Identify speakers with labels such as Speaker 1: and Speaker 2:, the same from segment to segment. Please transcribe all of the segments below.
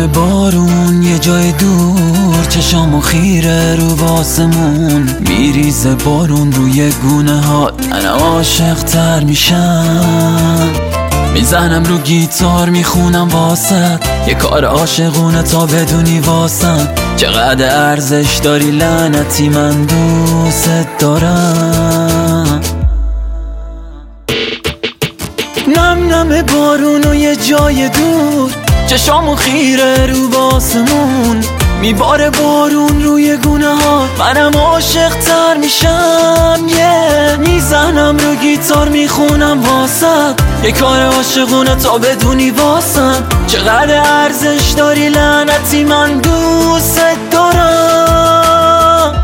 Speaker 1: بارون یه جای دور، چشامو خیره رو باسمون، میریزه بارون روی گونه ها، من عاشق تر میشم. میزنم رو گیتار میخونم واسه یه کار عاشقونه تا بدونی واسم چقدر ارزش داری لعنتی، من دوست دارم. نم نم بارون و یه جای دور، چشامو خیره رو باسمون، میباره بارون روی گونه ها، منم عاشق تر میشم. میزنم رو گیتار میخونم واسه یه کار عاشقونه تا بدونی واسم چقدر ارزش داری لعنتی، من دوست دارم.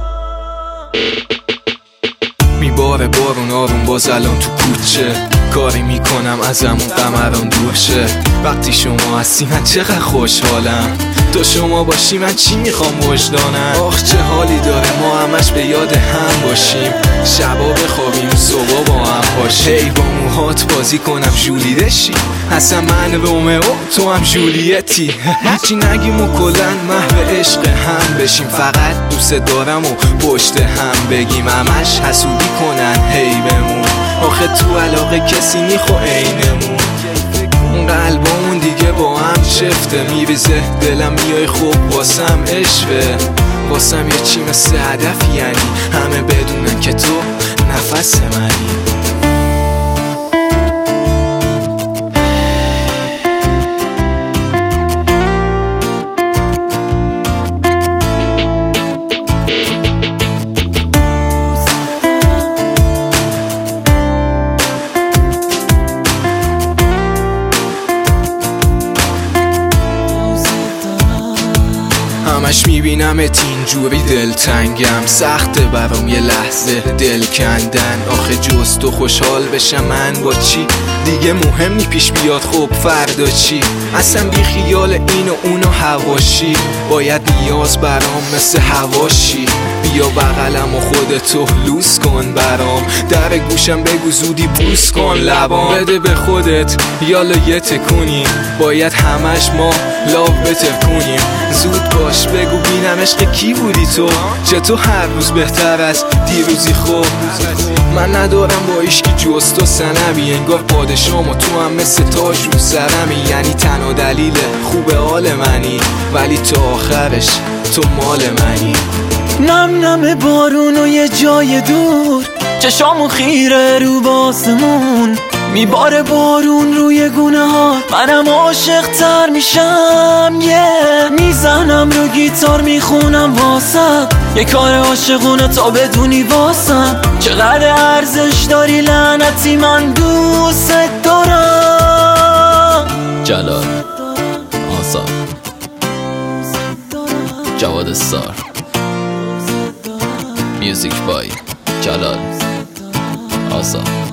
Speaker 2: میباره بارون آروم باز الان تو کوچه، کاری میکنم ازمون قمران دور شه. وقتی شما هستی من چقدر خوشحالم، تو شما باشی من چی میخوام وجدانم. آخ چه حالی داره ما همش به یاد هم باشیم، شبا بخوابیم صبح با هم پاشیم. هی با موهات بازی کنم ژولیدشی، اصلا من رومئو تو هم ژولیتی. هیچی نگیم و کلن محو عشق هم بشیم، فقط دوست دارم و پشت هم بگیم، همش حسودی کنن هی بمون. آخه تو علاقه کسی نیخو عینمون، اون قلبامون دیگه با هم شفته، میریزه دلم میای خوب واسم عشقه، واسم یه چی مثل هدفی، یعنی همه بدونن که تو نفس منی. همش میبینمت اینجوری دلتنگم، سخته برام یه لحظه دل کندن. آخه جز تو خوشحال بشم من با چی دیگه مهم نی پیش بیاد، خب فردا چی؟ اصلا بی خیال این و اون و حواشی، باید نیاز برام مثل حواشی. بیا بغلم و خودتو لوس کن برام، در گوشم بگو زودی بوس کن لبام، بده به خودت یالا یه تکونی، باید همش ما لاو بتر کنیم. زود باش بگو بینم عشق کی بودی تو، چطور هر روز بهتر از دیروزی؟ خوب من ندارم با ایشکی جز تو سنمی، انگار پادشام و تو هم مثل تاج رو سرمی، یعنی تنها دلیل خوب حال منی، ولی تا آخرش تو مال منی.
Speaker 1: نم نم بارون و یه جای دور، چشامو خیره رو باسمون، میباره بارون روی گونه ها، منم عاشق تر میشم. میزنم رو گیتار میخونم واسه یه کار عاشقونه تا بدونی واسم چقدر ارزش داری لعنتی، من دوست دارم.
Speaker 3: جلال آسا جواد استار، میوزیک بای جلال آسا.